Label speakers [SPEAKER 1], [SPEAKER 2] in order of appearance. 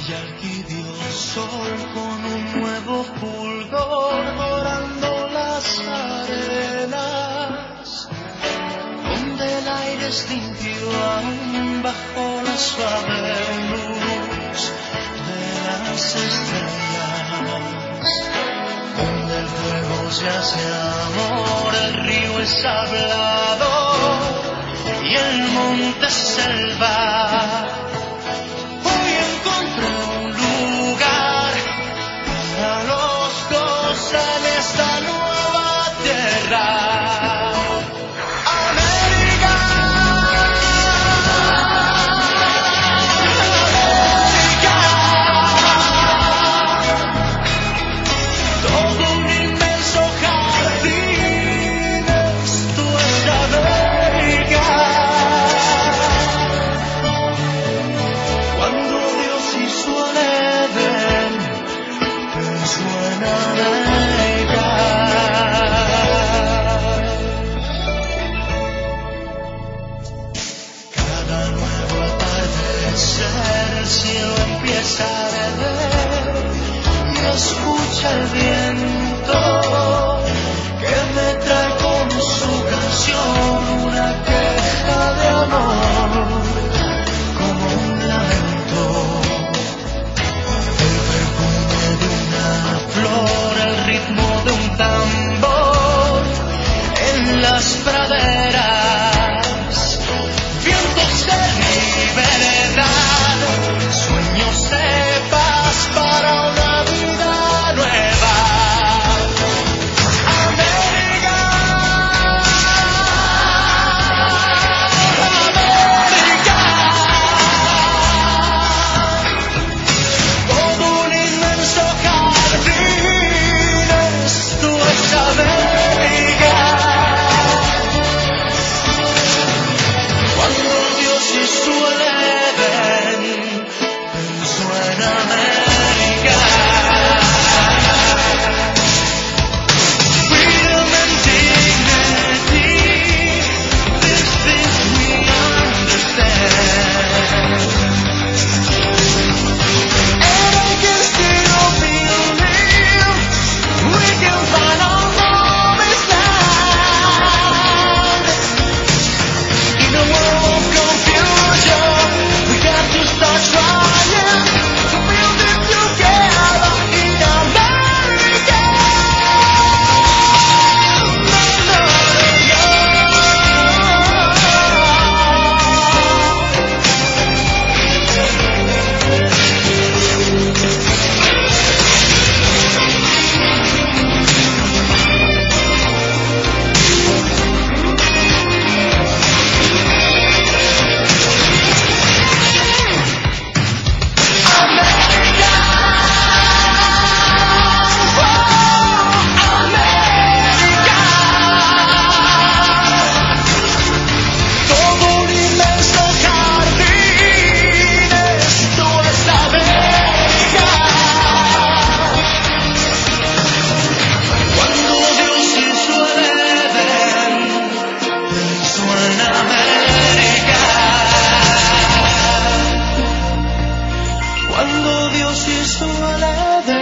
[SPEAKER 1] Brilla el tibio sol con un nuevo fulgor dorando las arenas, donde el aire es limpio aún bajo la suave luz de las estrellas, donde el fuego se hace amor, el río es hablador y el monte es selva. Hoy encontré un lugar para los dos en esta nueva tierra. El viento que me trae con su canción una queja de amor, como un lamento, el perfume de una flor, el ritmo de un tambor en las praderas, vientos de libertad, sueños de paz para una vida nueva. América, América, todo un inmenso jardín, esto es América. Cuando Dios hizo el Edén, pensó en América. Freedom and dignity, these things we understand. And I can still believe we can find our promised land. In a world of confusion, we got to start trying to build it together in America. Todo un inmenso jardín, esto es América. Cuando Dios hizo el Edén, pensó en América. Cuando Dios hizo el Edén,